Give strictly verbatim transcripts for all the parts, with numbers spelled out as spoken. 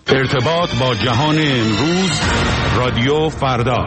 ارتباط با جهان امروز، رادیو فردا.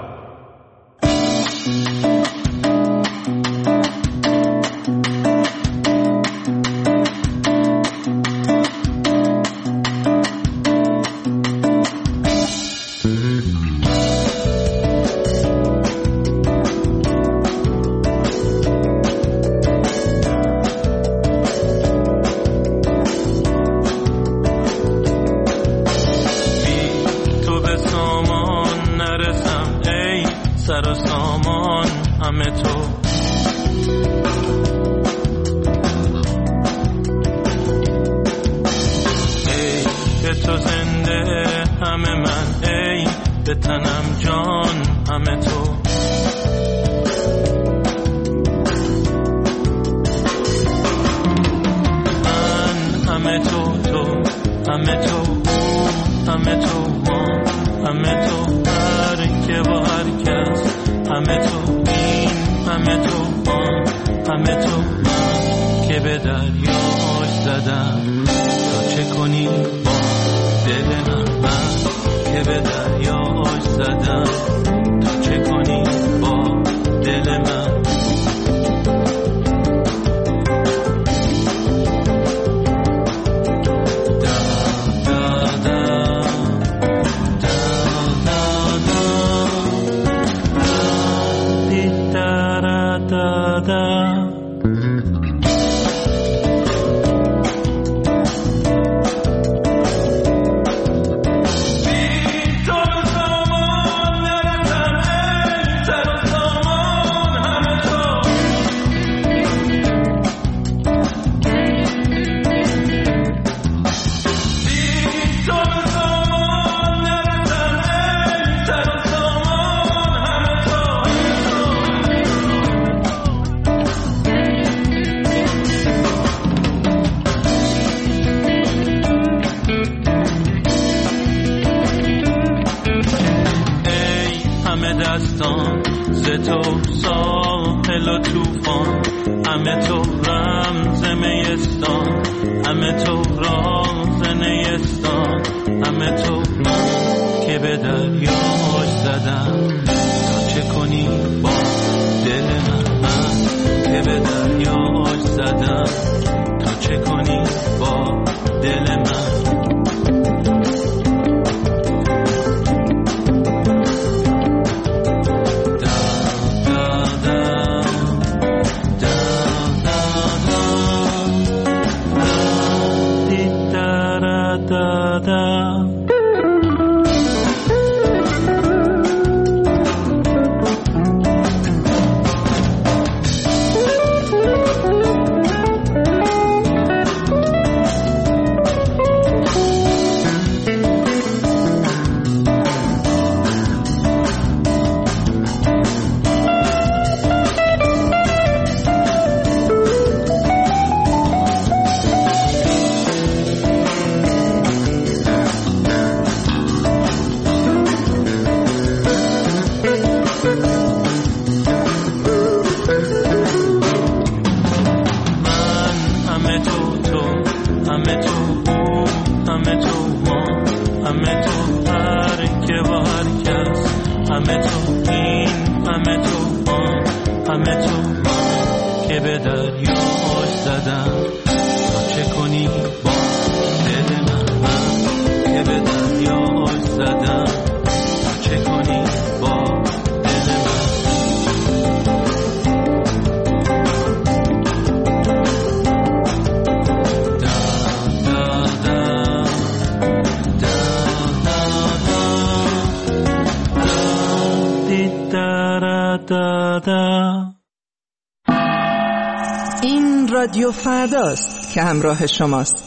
این رادیو فرداست که همراه شماست.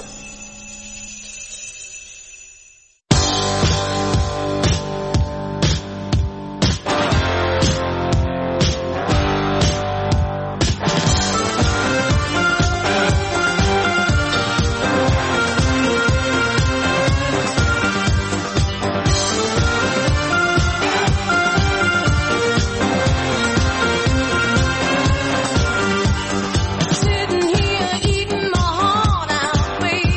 Sitting here eating my heart out, baby.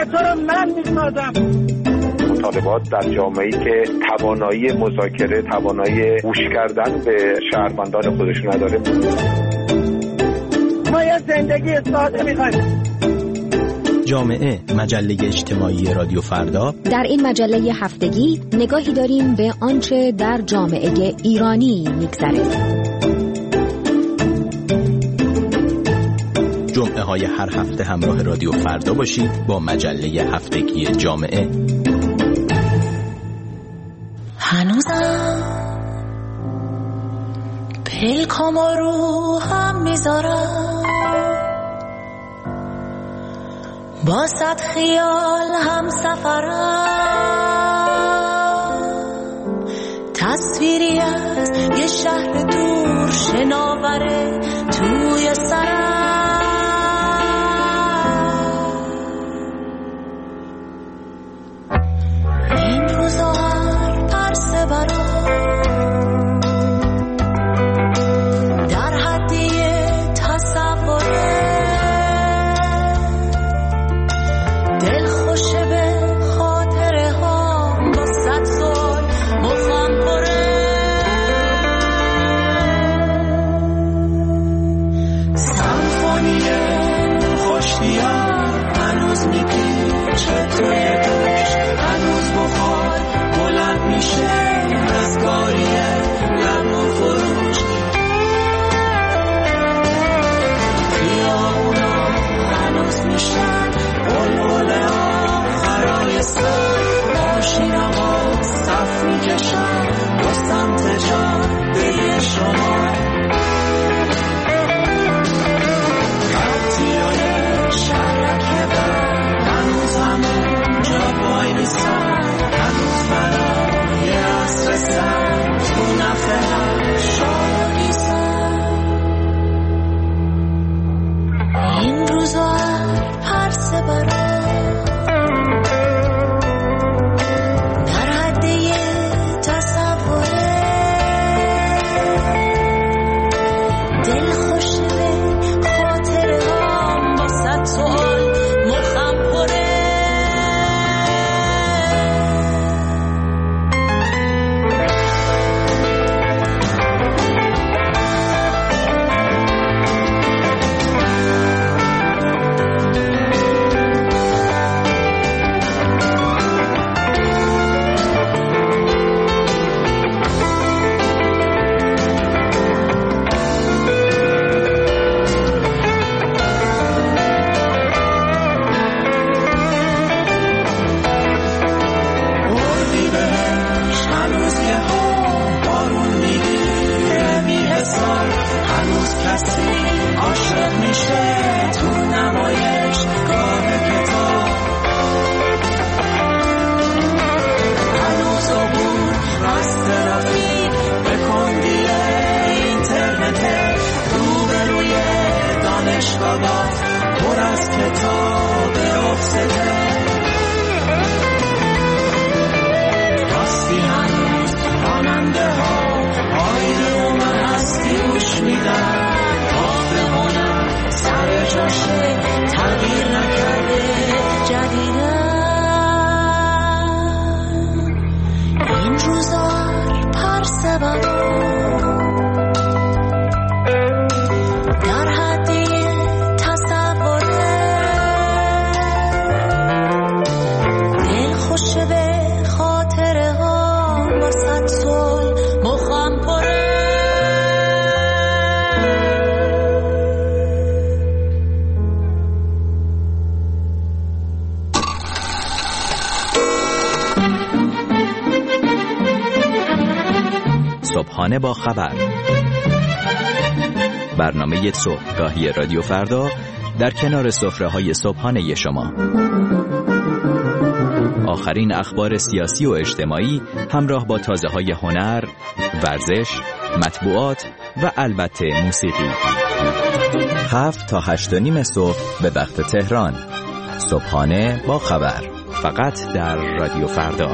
تو رو من میسازم. مطالبات در جامعه‌ای که توانایی مذاکره، توانایی گوش کردن به شهروندان خودش نداره. ما یه زندگی ساده می‌خوایم. جامعه، مجله اجتماعی رادیو فردا. در این مجله هفتگی نگاهی داریم به آنچه در جامعه ایرانی می‌گذره. جمعه های هر هفته همراه رادیو فردا باشید با مجله هفتگی جامعه. هنوزم پلکام رو هم میذارم، با صد خیال هم سفرم، تصویری از یه شهر دور شناوره توی سرم. این روزا هر پرسه برام در حدی تصوره، دل خوشه به خاطره ها با صد سال مخم پره. سمفونی خوشتیار هنوز میپیچه توی دوش، هنوز بخار بلند میشه از کاریه لب و فروش. خیابونا هنوز میشن بلبله آخرای سر، ماشینا با صف میکشن با سمت جاده شما. خطیای شرکه بر هنوز همون جا بای نیستن، هنوز برای عصر سر تو نفه هم شاگیستن. این روزا هر پرسه برام در حد یه تصوره، دل خوشه به خاطره هم با صد سوال مخم پره. صبحانه با خبر، برنامه صبحگاهی رادیو فردا در کنار سفره‌های صبحانه شما. آخرین اخبار سیاسی و اجتماعی همراه با تازه‌های هنر، ورزش، مطبوعات و البته موسیقی. هفت تا هشت و نیم صبح به وقت تهران. صبحانه با خبر، فقط در رادیو فردا.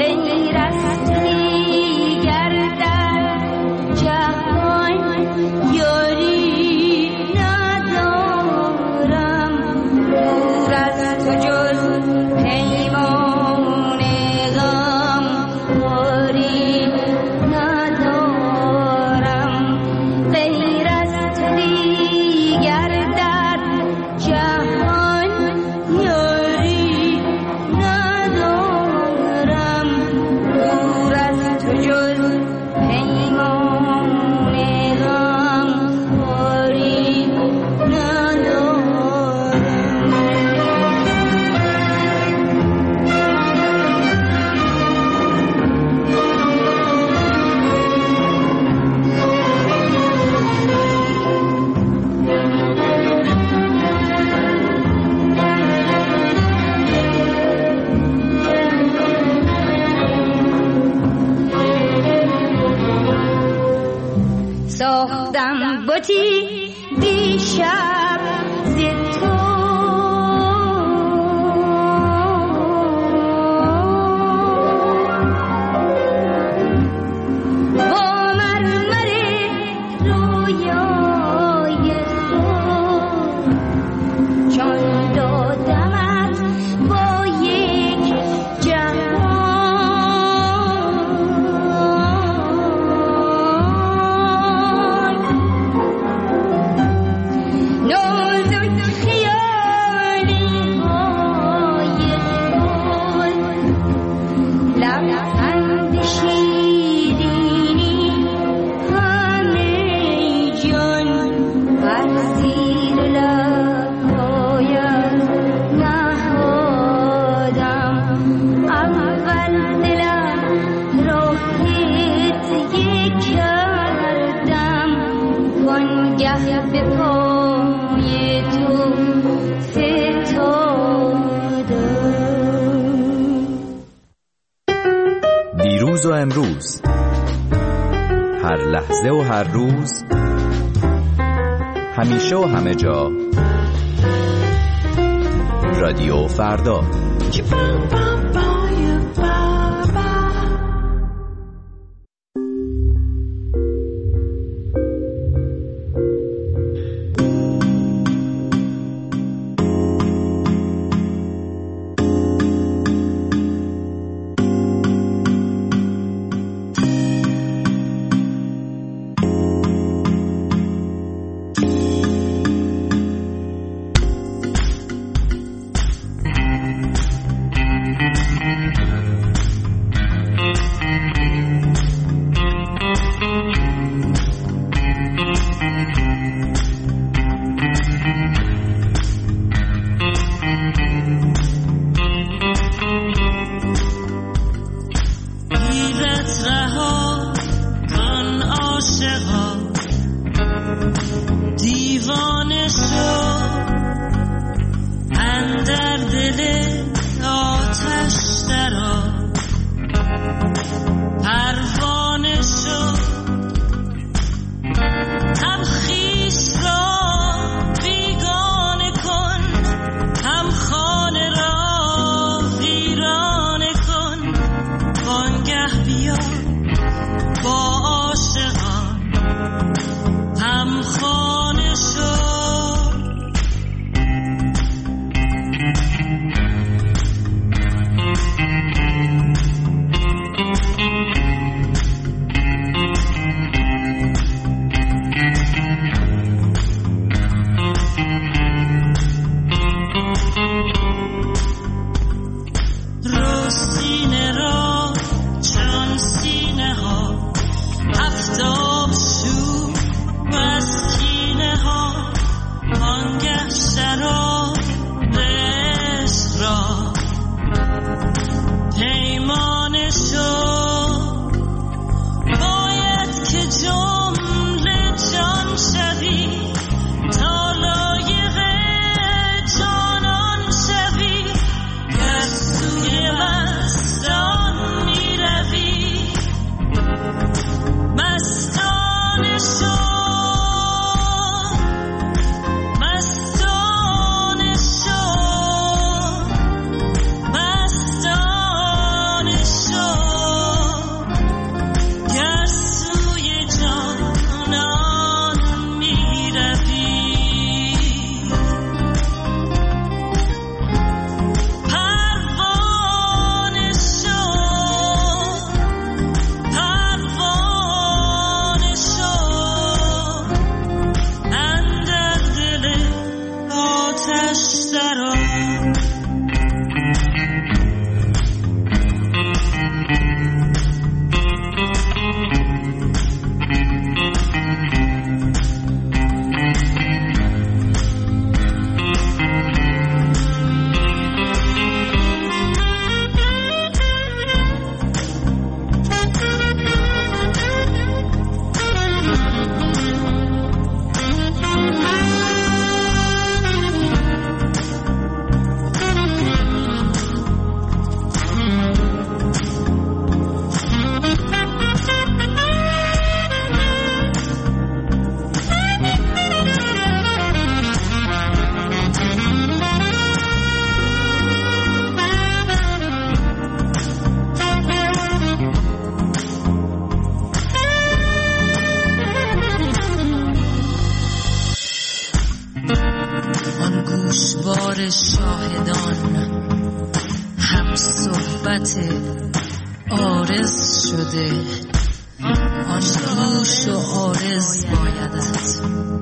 ساختم بوتی دیشب زد تو با مرمر رویای تو جان دادمت با یک جهان دیروز و امروز، هر لحظه و هر روز، همیشه و همه جا، رادیو فردا. دیوار شاهدان هم صحبت عارض شده، آن گوش و عارض بایدت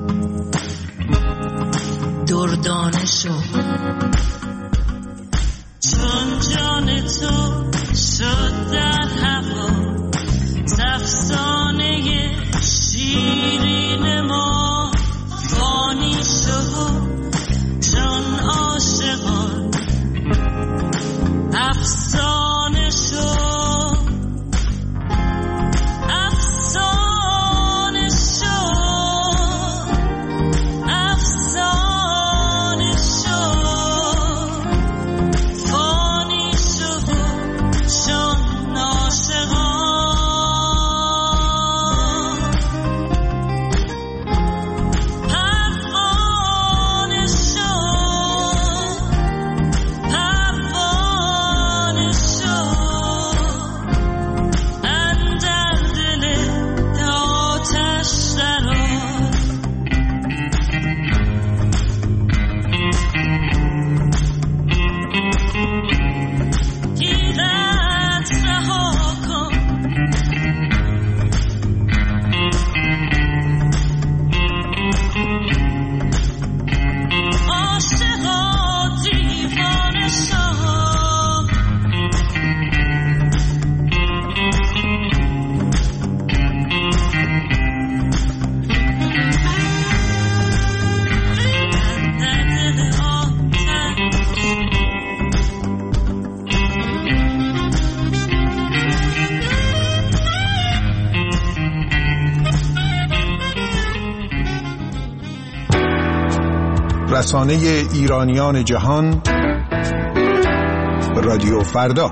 دردانه شو. چون جان تو شد در هوا افسانه شیرین ما، فانی شو چون عاشقان افسانه شو. رسانه ایرانیان جهان، رادیو فردا.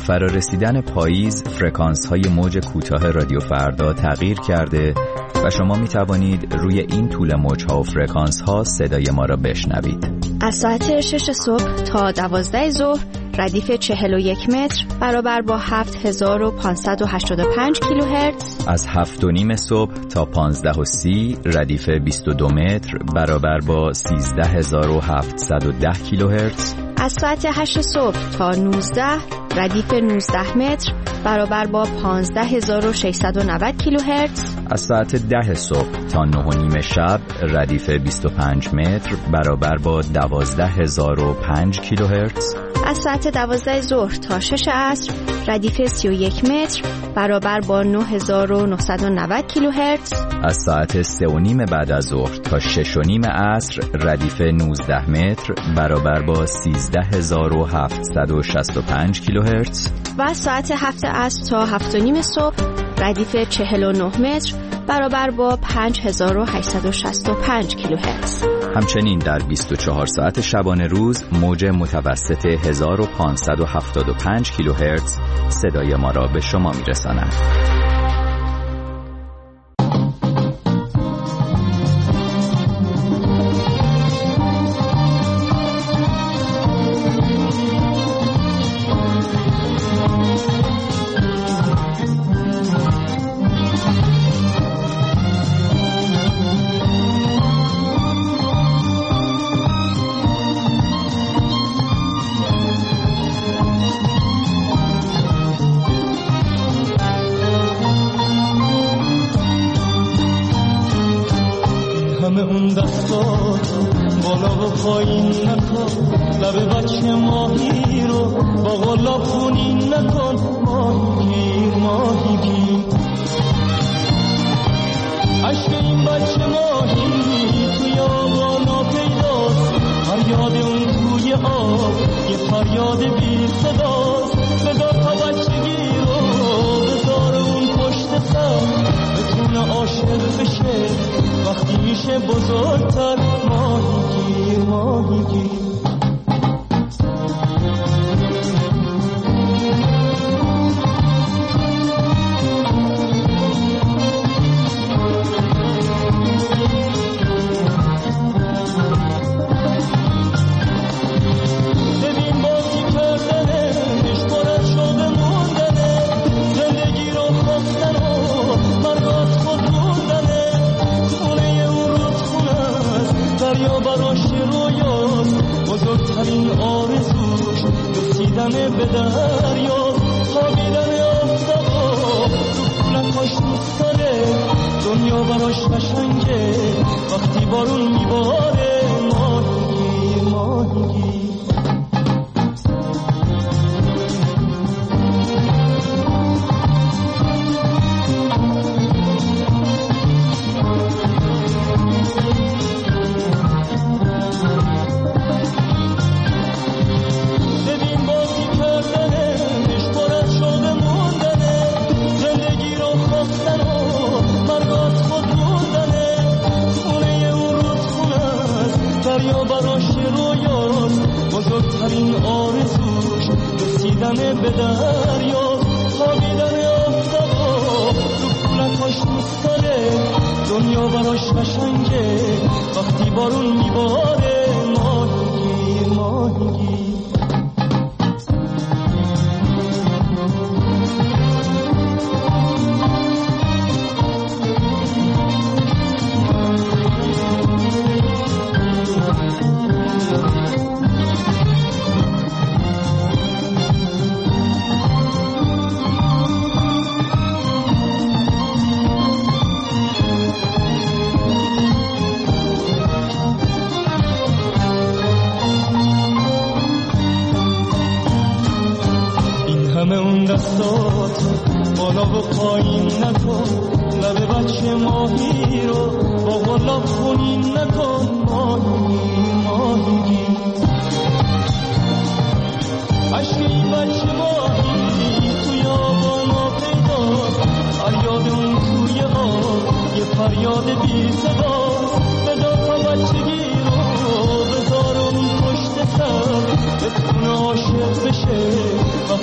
فرارسیدن پاییز فرکانس های موج کوتاه رادیو فردا تغییر کرده و شما می توانید روی این طول موج ها و فرکانس ها صدای ما را بشنوید. از ساعت شش صبح تا دوازده ظهر ردیف چهل و یک متر برابر با هفت هزار و پانصد و هشتاد و پنج کیلوهرتز. از هفت و نیم صبح تا پانزده و سی ردیف بیست و دو متر برابر با سیزده هزار و هفتصد و ده کیلوهرتز. از ساعت هشت صبح تا نوزده ردیف نوزده متر برابر با پانزده هزار و ششصد و نود کیلوهرتز. از ساعت ده صبح تا نه و نیم شب ردیف بیست و پنج متر برابر با دوازده هزار و پنج کیلوهرتز. از ساعت دوازده ظهر تا شش عصر ردیف سی و یک متر برابر با نه هزار و نهصد و نود کیلوهرتز. از ساعت سه و نیم بعد از ظهر تا شش و نیم عصر ردیف نوزده متر برابر با سیزده هزار و هفتصد و شصت و پنج کیلوهرتز. و از ساعت هفت عصر تا هفت و نیم صبح ردیف چهل و نه متر برابر با پنج هزار و هشتصد و شصت و پنج کیلوهرتز. همچنین در بیست و چهار ساعت شبانه روز موج متوسط هزار و پانصد و هفتاد و پنج کیلوهرتز صدای ما را به شما میرساند.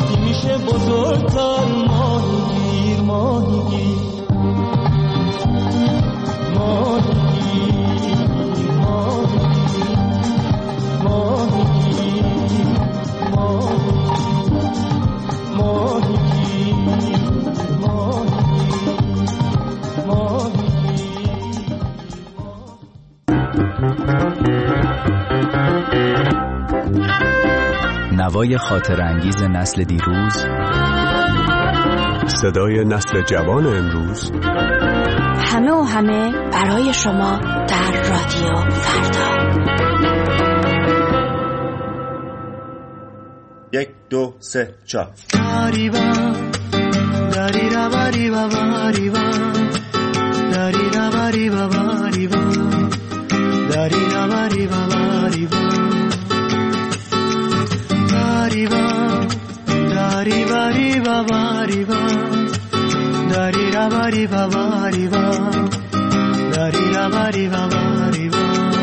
وقتی میشه بزرگتر ماهیگیر ماهیگیر ماهیگیر ماهیگیر ماهیگیر ماهیگیر نوای خاطر انگیز نسل دیروز، صدای نسل جوان امروز، همه و همه برای شما در رادیو فردا. یک دو سه چهار. داریبا داریرا باریبا باریبا داریرا باریبا باریبا داریرا باریبا باریبا داریبا داری باریبا باریبا داریرا باریبا باریبا داریرا باریبا باریبا.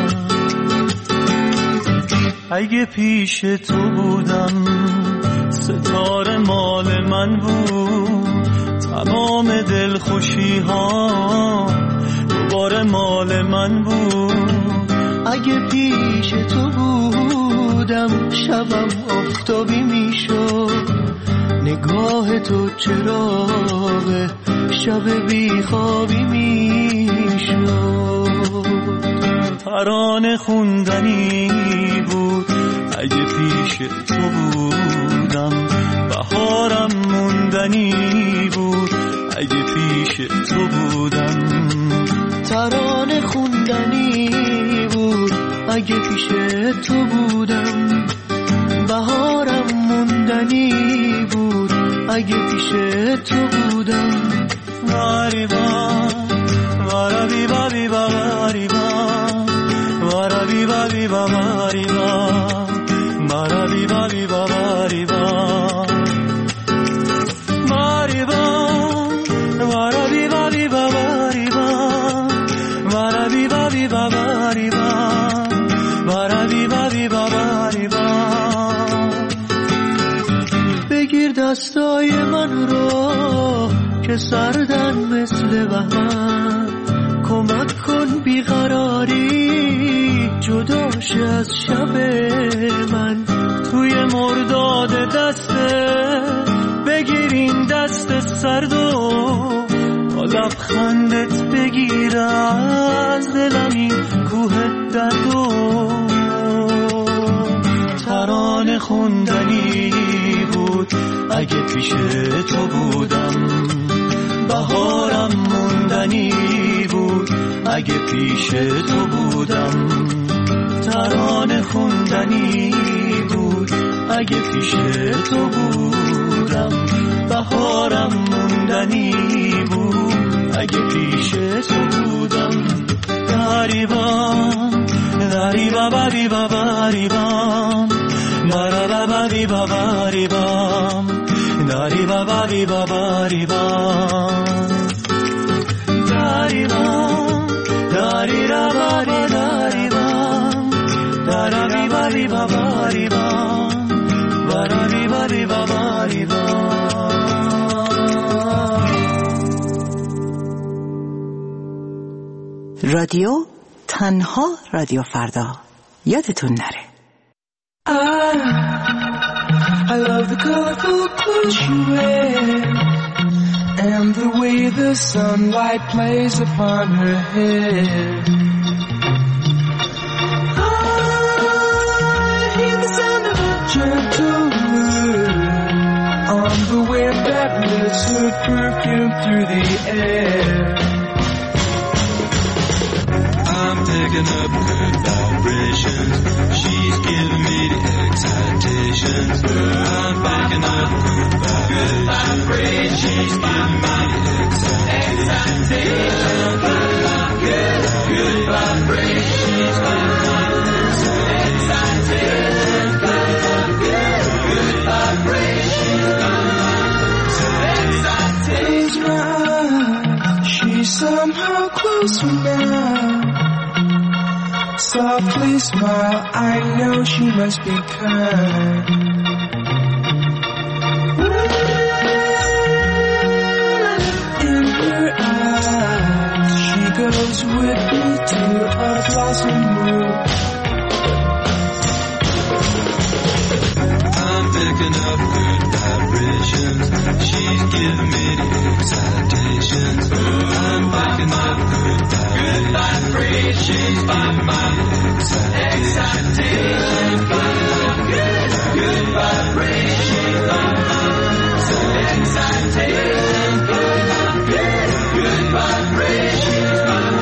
اگه پیش تو بودم ستاره مال من بود، تمام دلخوشی ها دوباره مال من بود. اگه پیش تو بودم شبم آفتابی میشد، نگاه تو چراغ شب بیخوابی میشد. ترانه خوندنی بود اگه پیش تو بودم، بهارم موندنی بود اگه پیش تو بودم. ترانه خوندنی بود اگه پیش تو بودم، بهارم موندنی بود اگه پیش تو بودم. واریبا وارابی بابی واریبا وارابی بابی واریبا وارابی بابی واریبا واریبا وارابی بابی واریبا وارابی بابی واریبا وارابی بابی واریبا. بگیر دستای من رو که سردن مثل بهمن، کمک کن بیقراری جداش از شب من. توی مرداد دسته بگیر این دست سرد و با لبخندت بگیر از دلم این کوه درد و. ترانه خوندنی بود اگه پیش تو بودم، بهارم موندنی بود اگه پیش تو بودم. ترانه خوندنی بود اگه پیش تو بودم، بهارم موندنی بود اگه پیش تو بودم. داریبام داریبا باریبا باریبام بارا باریبا باریبام داریبا باریبا باریبام داریبام داریرا باری داریبام دارابی باریبا باریبام بارابی باریبا باریبام. رادیو تنها رادیو فردا، یادتون نره. I, I love the colorful clothes you wear and the way the sunlight plays upon her hair. I hear the sound of a gentle wind on the wind that lifts her perfume through the air. I'm picking up good vibrations. She's giving me the excitations. I'm picking up good vibrations. She's giving me the excitations. I'm picking up good, good vibrations. She's giving me the excitations. Picking up good, good vibrations. Close my eyes. She's somehow closer now. Softly smile, I know she must be kind. goes with me to a blossom room. I'm picking up good vibrations. She's giving me the excitations. I'm picking up good vibrations. She's giving me the excitations. Good, good vibrations. Excitation. Good, good vibrations.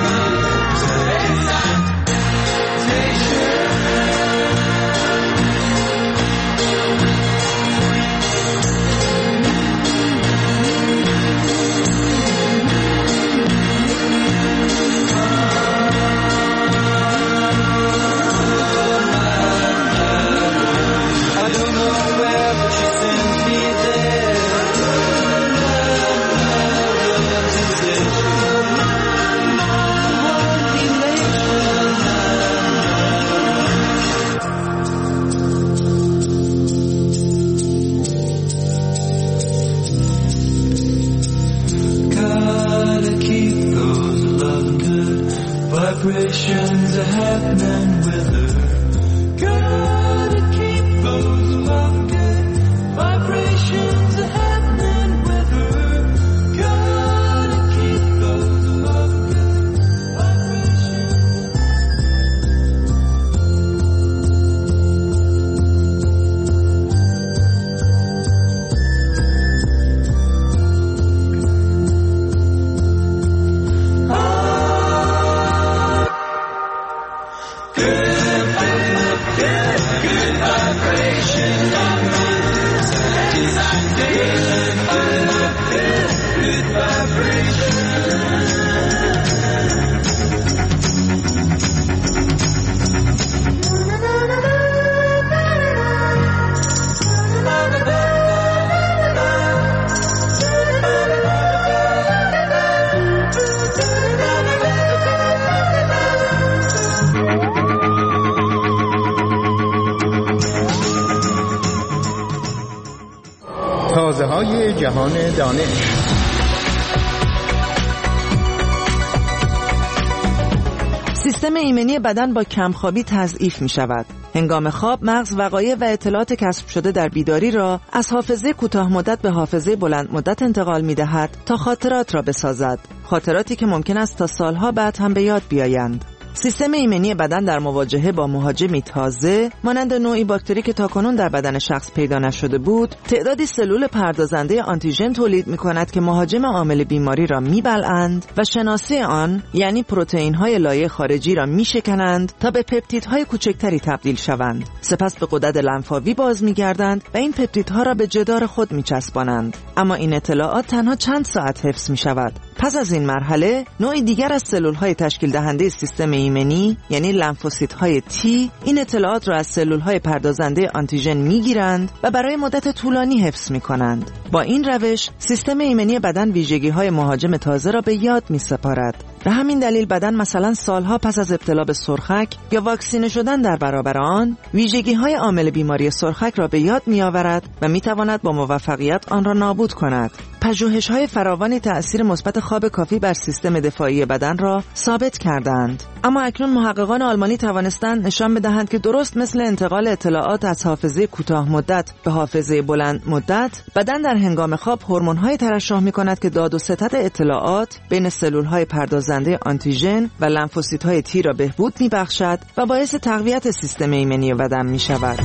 Vibrations are happening with her. Gotta keep those love good. Vibrations are happening with her. Gotta keep those love good. تازه‌های جهان دانش. سیستم ایمنی بدن با کمخوابی تضعیف می شود. هنگام خواب مغز وقایع و اطلاعات کسب شده در بیداری را از حافظه کوتاه مدت به حافظه بلند مدت انتقال می دهد تا خاطرات را بسازد. خاطراتی که ممکن است تا سالها بعد هم به یاد بیایند. سیستم ایمنی بدن در مواجهه با مهاجمی تازه مانند نوعی باکتری که تاکنون در بدن شخص پیدا نشده بود، تعدادی سلول پردازنده آنتیژن تولید می‌کند که مهاجم عامل بیماری را می‌بلعند و شناسی آن یعنی پروتئین‌های لایه خارجی را می‌شکنند تا به پپتیدهای کوچکتری تبدیل شوند. سپس به غدد لنفاوی باز می‌گردند و این پپتیدها را به جدار خود می‌چسبانند. اما این اطلاعات تنها چند ساعت حفظ می‌شود. پس از این مرحله نوعی دیگر از سلول‌های تشکیل دهنده سیستم ایمنی یعنی لنفوسیت‌های تی این اطلاعات را از سلول‌های پردازنده آنتیژن می‌گیرند و برای مدت طولانی حفظ می‌کنند. با این روش سیستم ایمنی بدن ویژگی‌های مهاجم تازه را به یاد می‌سپارد. به همین دلیل بدن مثلا سالها پس از ابتلا به سرخک یا واکسینه شدن در برابر آن ویژگی‌های عامل بیماری سرخک را به یاد می‌آورد و می‌تواند با موفقیت آن را نابود کند. پژوهش‌های فراوانی تأثیر مثبت خواب کافی بر سیستم دفاعی بدن را ثابت کردند. اما اکنون محققان آلمانی توانستند نشان بدهند که درست مثل انتقال اطلاعات از حافظه کوتاه مدت به حافظه بلند مدت، بدن در هنگام خواب هورمون‌های ترشح می‌کند که داد و ستد اطلاعات بین سلول‌های پردازنده آنتیژن و لنفوسیت‌های تی را بهبود می‌بخشد و باعث تقویت سیستم ایمنی بدن می‌شود.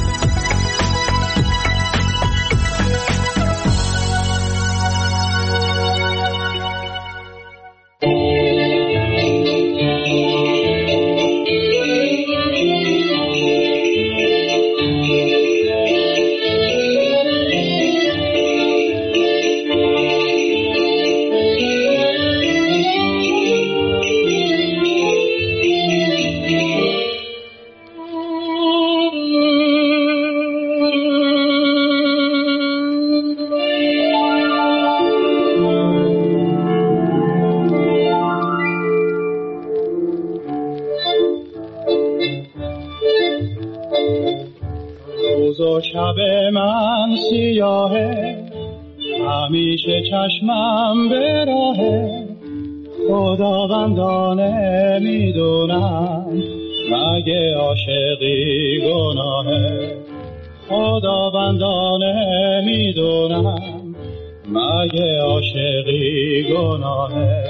شب من سیاهه همیشه چشمم به راهه خداوندانه میدونم مگه عاشقی گناهه، خداوندانه میدونم مگه عاشقی گناهه.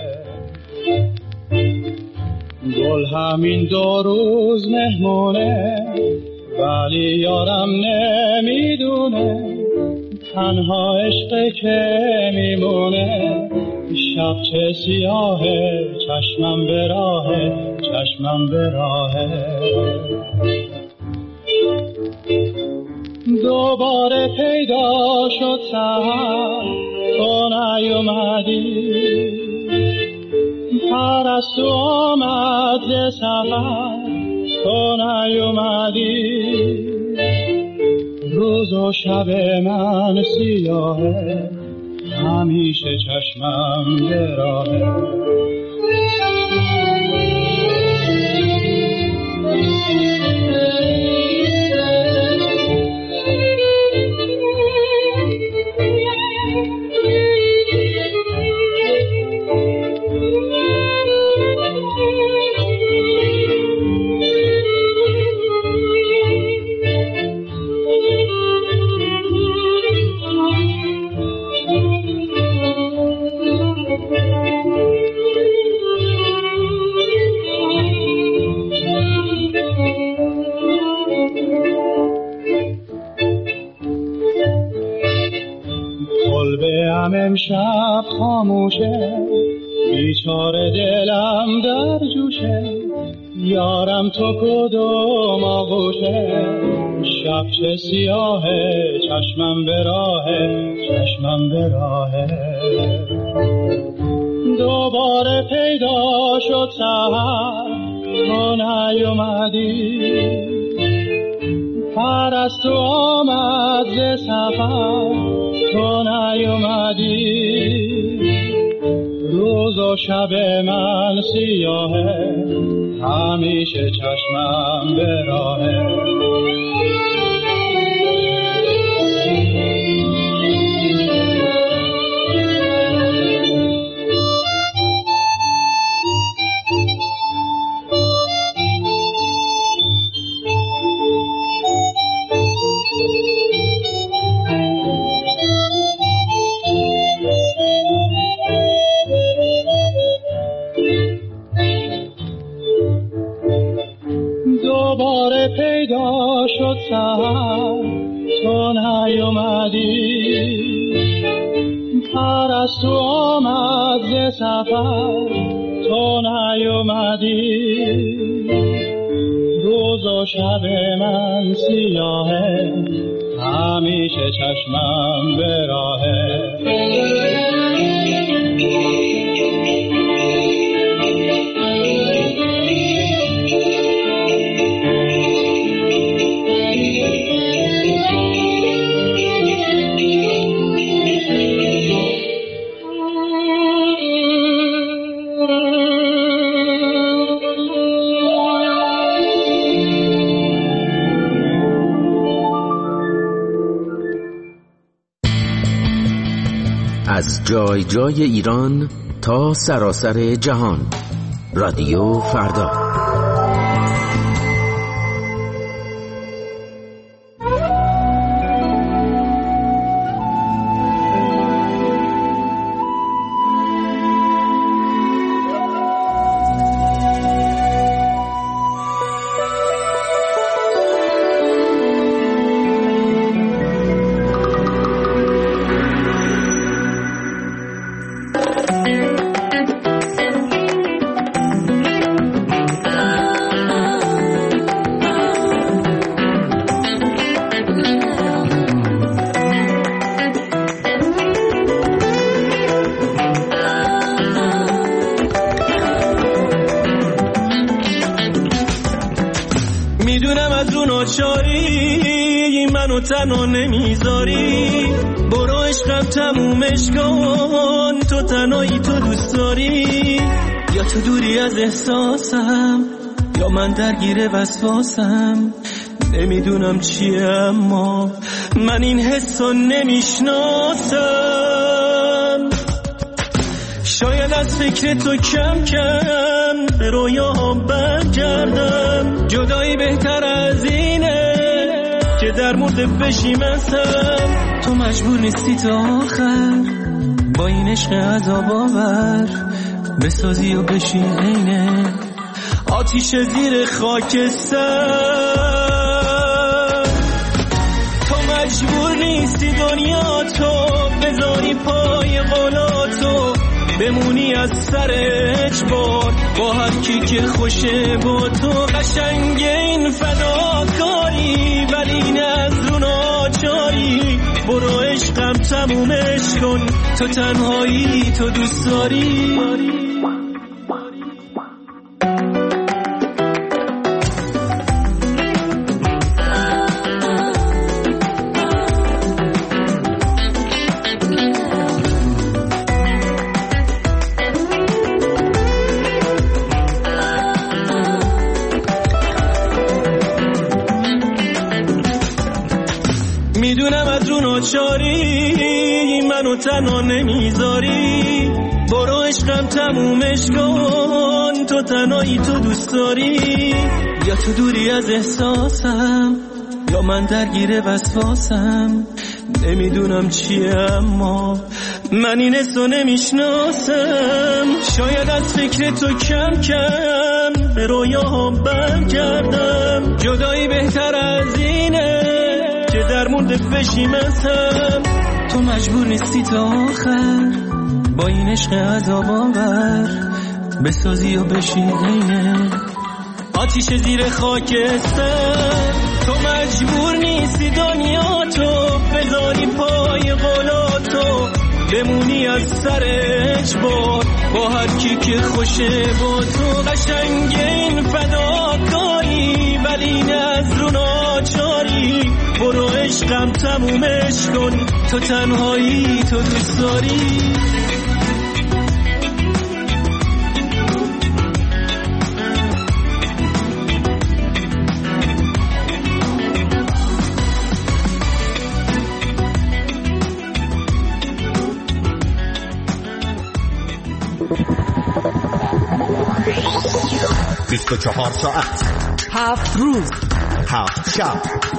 گل همین دو روز مهمونه ولی یارم نمیدونه، تنها عشق که میمونه شب چه سیاهه، چشمم به راهه، چشمم به راهه. دوباره پیدا شد سحر تو نیومدی، پرستو آمد ز سفر تو نیومدی، روز و شب من سیاهه همیشه چشمم به راهه. امشب خاموشه بیچاره دلم در جوشه، یارم تو کدوم آغوشه، شب چه سیاهه چشمم به راهه، چشمم به راهه. دوباره پیدا شد سحر تو نیومدی، پرستو آمد ز سفر تو نیومدی، روز و شب من سیاهه همیشه چشمم به راهه. پیدا شد سحر تو نیومدی، پرستو آمد ز سفر تو نیومدی، روز و شب من سیاهه همیشه چشمم به راهه. از جای جای ایران تا سراسر جهان، رادیو فردا. تنها نمیذاری، برو عشقم تمومش کن، تو تنهایی تو دوست داری، یا تو دوری از احساسم یا من درگیر وسواسم، نمیدونم چیه اما من این حسو نمیشناسم. شاید از از فکر تو کم کم به رویاهم برگردم. جدایی بهتر از اینه که در مورد بشیمستم. تو مجبور نیستی تا آخر با این عشق عذاب آور بسازی و بشی عینه آتیش زیر خاکستر. تو مجبور نیستی دنیا تو بذاری پای قولاتو بمونی از سر اجبار با هر کی که خوشه با تو. قشنگ این فداکاری ولی نه از رو ناچاری. برو عشقم تمومش کن تو تنهایی تو دوست داری. میدونم از رو ناچاری منو تنها نمیذاری. برو عشقم تمومش کن تو تنهایی تو دوست داری. یا تو دوری از احساسم یا من درگیر وسواسم. نمیدونم چیه اما من این حسو نمیشناسم. شاید از فکر تو کم کم به رویاهم برگردم. جدایی بهتر از اینه که در مورد بشیمستم. تو مجبور نیستی تا آخر با این عشق عذاب آور بسازی و بشی عینه آتیش زیر خاکستر. تو مجبور نیستی دنیا تو بذاری پای قولاتو بمونی از سر اجبار با هر کی که خوشه با تو. قشنگ این فداکاری ولی نه از رو ناچاری. برو عشقم تمومش کن تو تنهایی تو دوست داری. بیست و چهار ساعت، هفت روز، هفت شب،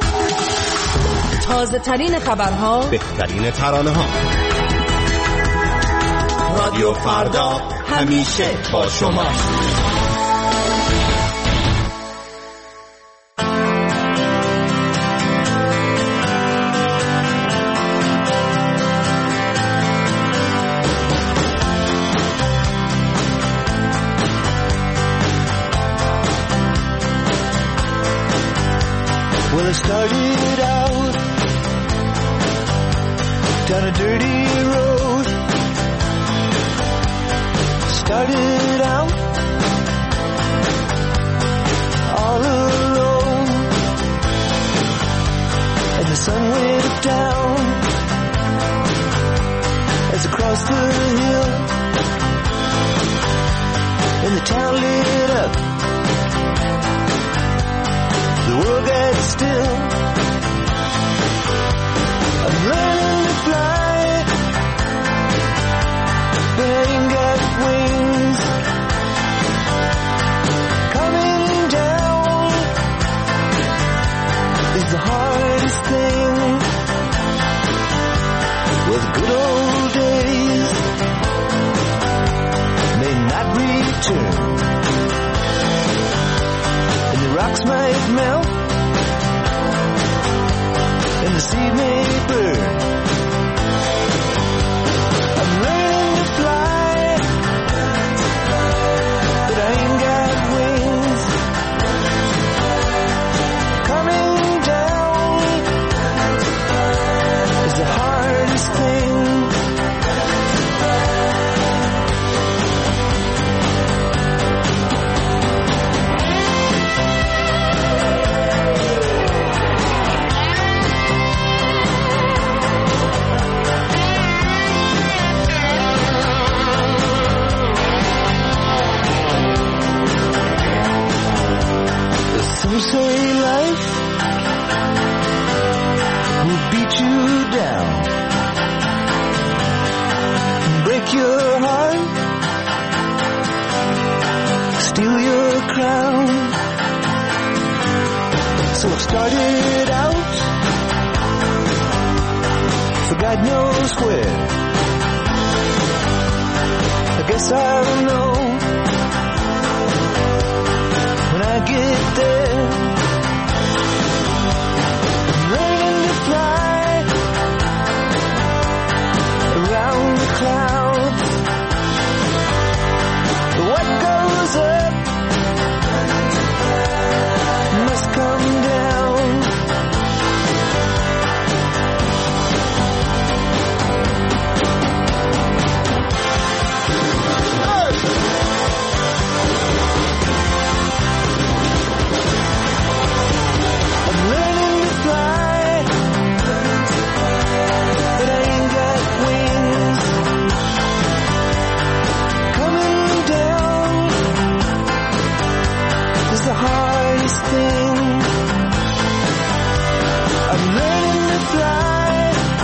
تازه ترین خبرها، بهترین ترانه ها. رادیو فردا همیشه با شما. Well, I started out down a dirty road. Started out all alone, and the sun went down as I crossed the hill, and the town lit up. The world got still. I'm learning to fly, but I ain't got wings. Coming down is the hardest thing. Well, the good old days may not return, and the rocks might melt, and the sea may burn. I'm learning to fly, but I ain't got wings. Coming down is the hardest thing. Some say life will beat you down, break your heart steal your crown. So I've started out for God knows where. I guess I'll know when I get there. I'm learning to fly around the clouds. What goes up must come down. I'm learning to fly, but I ain't got wings. Coming down is the hardest thing. I'm learning to fly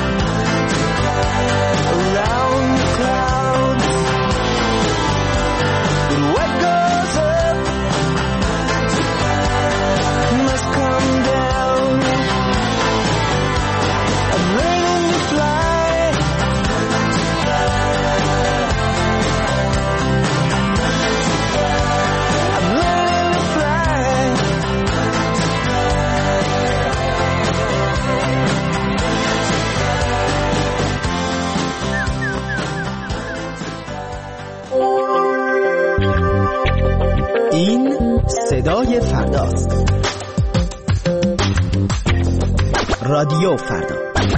around the clouds. But what goes up must come down. I'm learning to fly. I'm learning to fly. این صدای فرداست. رادیو فردا.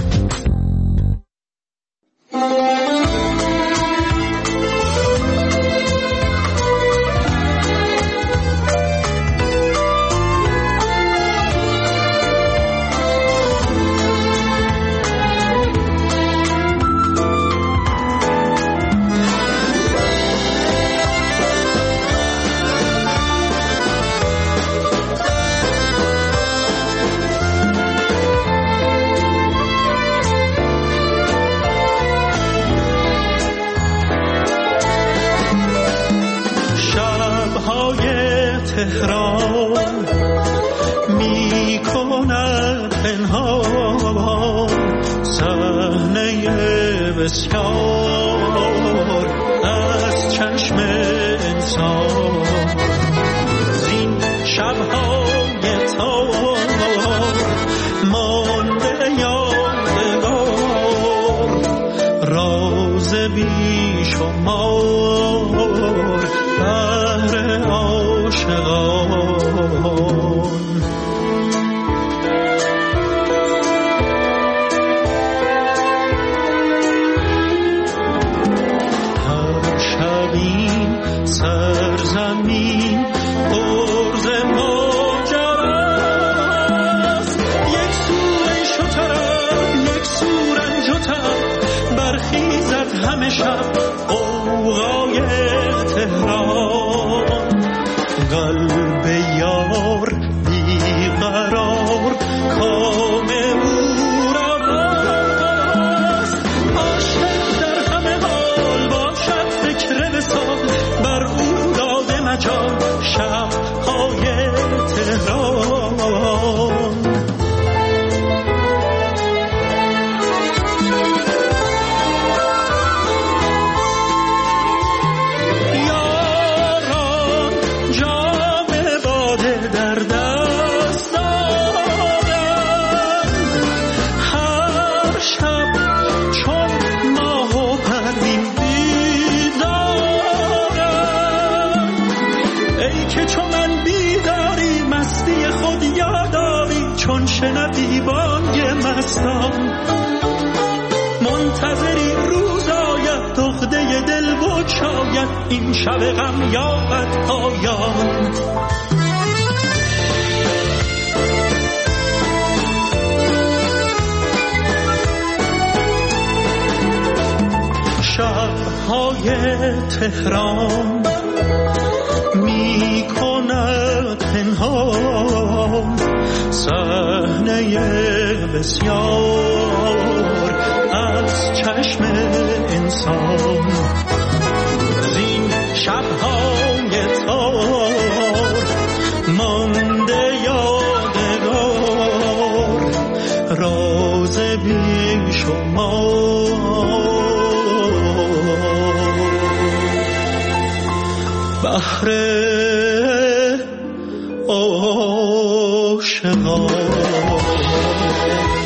تهران می کند پنهان صحنه بسیار از چشم انسان. زین شبهای تار مانده یادگار راز بی شمار بهر عاشقان. هر شبین سرزمین پرز ماجراست. یک سو عیش و طرب یک سو رنج و تب برخیزد همه شب غوغای تهران. قلب یار بیقرار کام او رواست. عاشق در همه حال باشد فکر وصال بر او داده مجال شب‌های تهران. شنوی بانگ مستان منتظری روز آید دخده دل بگشاید این شب غم یابد پایان. شب‌های تهران می کند پنهان صحنه بسیار از چشم انسان. زین شب‌های تار ما بحر عاشقان